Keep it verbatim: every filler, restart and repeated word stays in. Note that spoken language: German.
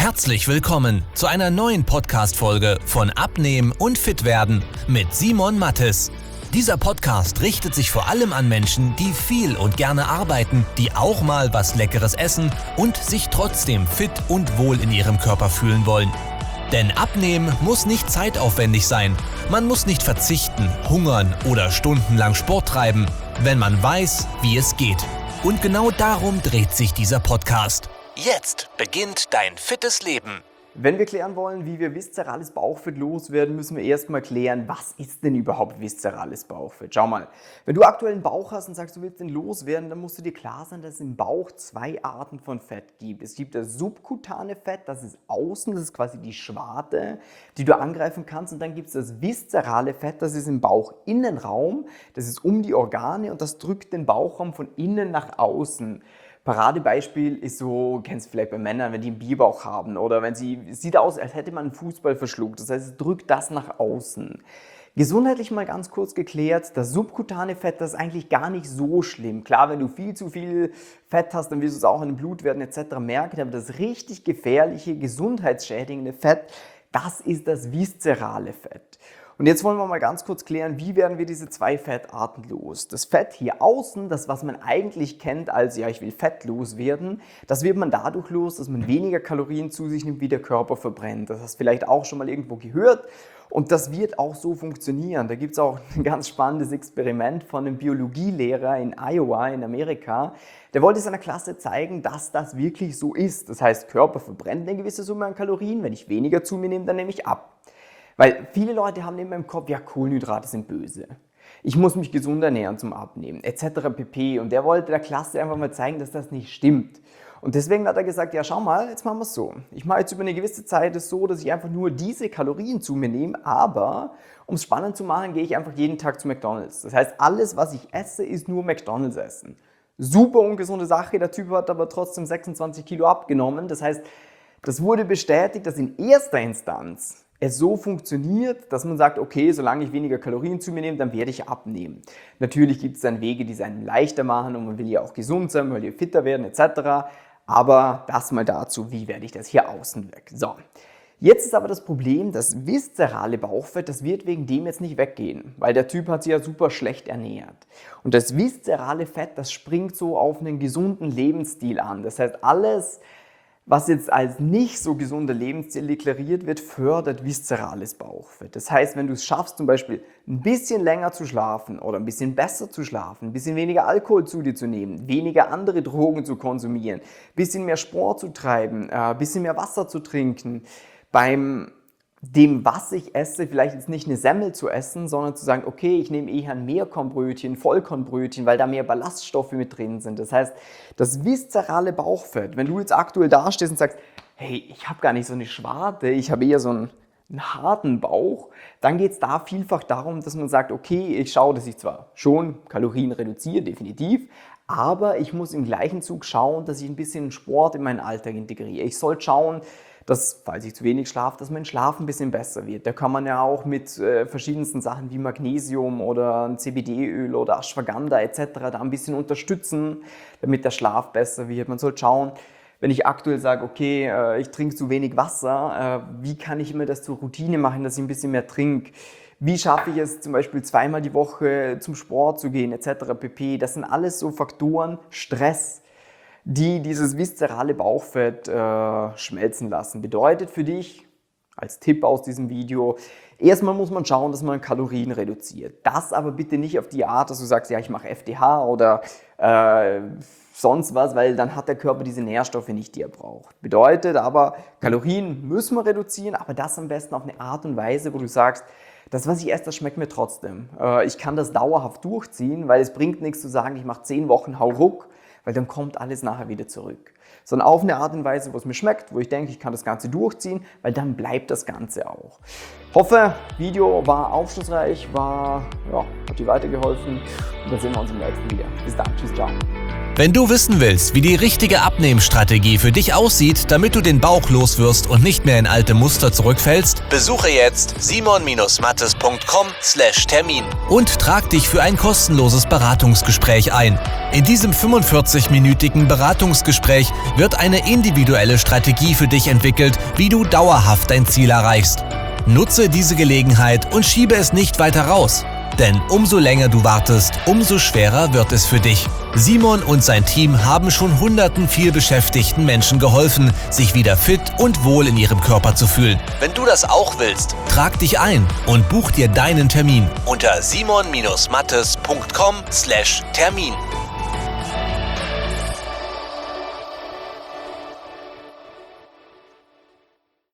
Herzlich willkommen zu einer neuen Podcast-Folge von Abnehmen und Fitwerden mit Simon Mattes. Dieser Podcast richtet sich vor allem an Menschen, die viel und gerne arbeiten, die auch mal was Leckeres essen und sich trotzdem fit und wohl in ihrem Körper fühlen wollen. Denn Abnehmen muss nicht zeitaufwendig sein. Man muss nicht verzichten, hungern oder stundenlang Sport treiben, wenn man weiß, wie es geht. Und genau darum dreht sich dieser Podcast. Jetzt beginnt dein fittes Leben. Wenn wir klären wollen, wie wir viszerales Bauchfett loswerden, müssen wir erstmal klären, was ist denn überhaupt viszerales Bauchfett? Schau mal, wenn du aktuell einen Bauch hast und sagst, du willst den loswerden, dann musst du dir klar sein, dass es im Bauch zwei Arten von Fett gibt. Es gibt das subkutane Fett, das ist außen, das ist quasi die Schwarte, die du angreifen kannst. Und dann gibt es das viszerale Fett, das ist im Bauchinnenraum, das ist um die Organe und das drückt den Bauchraum von innen nach außen. Paradebeispiel ist so, kennst du vielleicht bei Männern, wenn die einen Bierbauch haben oder wenn sie, es sieht aus, als hätte man einen Fußball verschluckt. Das heißt, es drückt das nach außen. Gesundheitlich mal ganz kurz geklärt, das subkutane Fett, das ist eigentlich gar nicht so schlimm. Klar, wenn du viel zu viel Fett hast, dann wirst du es auch in den Blutwerten et cetera merken, aber das richtig gefährliche, gesundheitsschädigende Fett, das ist das viszerale Fett. Und jetzt wollen wir mal ganz kurz klären, wie werden wir diese zwei Fettarten los? Das Fett hier außen, das was man eigentlich kennt als, ja, ich will Fett loswerden, das wird man dadurch los, dass man weniger Kalorien zu sich nimmt, wie der Körper verbrennt. Das hast du vielleicht auch schon mal irgendwo gehört und das wird auch so funktionieren. Da gibt es auch ein ganz spannendes Experiment von einem Biologielehrer in Iowa in Amerika. Der wollte seiner Klasse zeigen, dass das wirklich so ist. Das heißt, Körper verbrennt eine gewisse Summe an Kalorien, wenn ich weniger zu mir nehme, dann nehme ich ab. Weil viele Leute haben immer im Kopf, ja, Kohlenhydrate sind böse. Ich muss mich gesund ernähren zum Abnehmen, et cetera pp. Und der wollte der Klasse einfach mal zeigen, dass das nicht stimmt. Und deswegen hat er gesagt, ja, schau mal, jetzt machen wir es so. Ich mache jetzt über eine gewisse Zeit es so, dass ich einfach nur diese Kalorien zu mir nehme, aber um es spannend zu machen, gehe ich einfach jeden Tag zu McDonald's. Das heißt, alles, was ich esse, ist nur McDonald's essen. Super ungesunde Sache, der Typ hat aber trotzdem sechsundzwanzig Kilo abgenommen. Das heißt, das wurde bestätigt, dass in erster Instanz es so funktioniert, dass man sagt, okay, solange ich weniger Kalorien zu mir nehme, dann werde ich abnehmen. Natürlich gibt es dann Wege, die es einem leichter machen und man will ja auch gesund sein, man will ja fitter werden et cetera. Aber das mal dazu, wie werde ich das hier außen weg. So, jetzt ist aber das Problem, das viszerale Bauchfett, das wird wegen dem jetzt nicht weggehen, weil der Typ hat sich ja super schlecht ernährt. Und das viszerale Fett, das springt so auf einen gesunden Lebensstil an. Das heißt, alles, was jetzt als nicht so gesunder Lebensstil deklariert wird, fördert viszerales Bauchfett. Das heißt, wenn du es schaffst, zum Beispiel ein bisschen länger zu schlafen oder ein bisschen besser zu schlafen, ein bisschen weniger Alkohol zu dir zu nehmen, weniger andere Drogen zu konsumieren, ein bisschen mehr Sport zu treiben, ein bisschen mehr Wasser zu trinken, beim dem, was ich esse, vielleicht jetzt nicht eine Semmel zu essen, sondern zu sagen, okay, ich nehme eher ein Mehrkornbrötchen, Vollkornbrötchen, weil da mehr Ballaststoffe mit drin sind. Das heißt, das viszerale Bauchfett, wenn du jetzt aktuell dastehst und sagst, hey, ich habe gar nicht so eine Schwarte, ich habe eher so einen, einen harten Bauch, dann geht es da vielfach darum, dass man sagt, okay, ich schaue, dass ich zwar schon Kalorien reduziere, definitiv, aber ich muss im gleichen Zug schauen, dass ich ein bisschen Sport in meinen Alltag integriere. Ich soll schauen, dass, falls ich zu wenig schlafe, dass mein Schlaf ein bisschen besser wird. Da kann man ja auch mit äh, verschiedensten Sachen wie Magnesium oder ein C B D-Öl oder Ashwagandha et cetera da ein bisschen unterstützen, damit der Schlaf besser wird. Man soll schauen, wenn ich aktuell sage, okay, äh, ich trinke zu wenig Wasser, äh, wie kann ich mir das zur Routine machen, dass ich ein bisschen mehr trinke? Wie schaffe ich es zum Beispiel zweimal die Woche zum Sport zu gehen et cetera pp. Das sind alles so Faktoren, Stress, die dieses viszerale Bauchfett äh, schmelzen lassen. Bedeutet für dich, als Tipp aus diesem Video, erstmal muss man schauen, dass man Kalorien reduziert. Das aber bitte nicht auf die Art, dass du sagst, ja, ich mache F D H oder äh, sonst was, weil dann hat der Körper diese Nährstoffe nicht, die er braucht. Bedeutet aber, Kalorien müssen wir reduzieren, aber das am besten auf eine Art und Weise, wo du sagst, das, was ich esse, das schmeckt mir trotzdem. Äh, ich kann das dauerhaft durchziehen, weil es bringt nichts zu sagen, ich mache zehn Wochen Hauruck, weil dann kommt alles nachher wieder zurück. Sondern auf eine Art und Weise, wo es mir schmeckt, wo ich denke, ich kann das Ganze durchziehen, weil dann bleibt das Ganze auch. Hoffe, Video war aufschlussreich, war, ja, hat dir weitergeholfen und dann sehen wir uns im nächsten Video. Bis dann, tschüss, ciao. Wenn du wissen willst, wie die richtige Abnehmstrategie für dich aussieht, damit du den Bauch loswirst und nicht mehr in alte Muster zurückfällst, besuche jetzt simon mattes punkt com slash Termin und trag dich für ein kostenloses Beratungsgespräch ein. In diesem fünfundvierzig-minütigen Beratungsgespräch wird eine individuelle Strategie für dich entwickelt, wie du dauerhaft dein Ziel erreichst. Nutze diese Gelegenheit und schiebe es nicht weiter raus. Denn umso länger du wartest, umso schwerer wird es für dich. Simon und sein Team haben schon hunderten vielbeschäftigten Menschen geholfen, sich wieder fit und wohl in ihrem Körper zu fühlen. Wenn du das auch willst, trag dich ein und buch dir deinen Termin unter simon mattes punkt com slash Termin.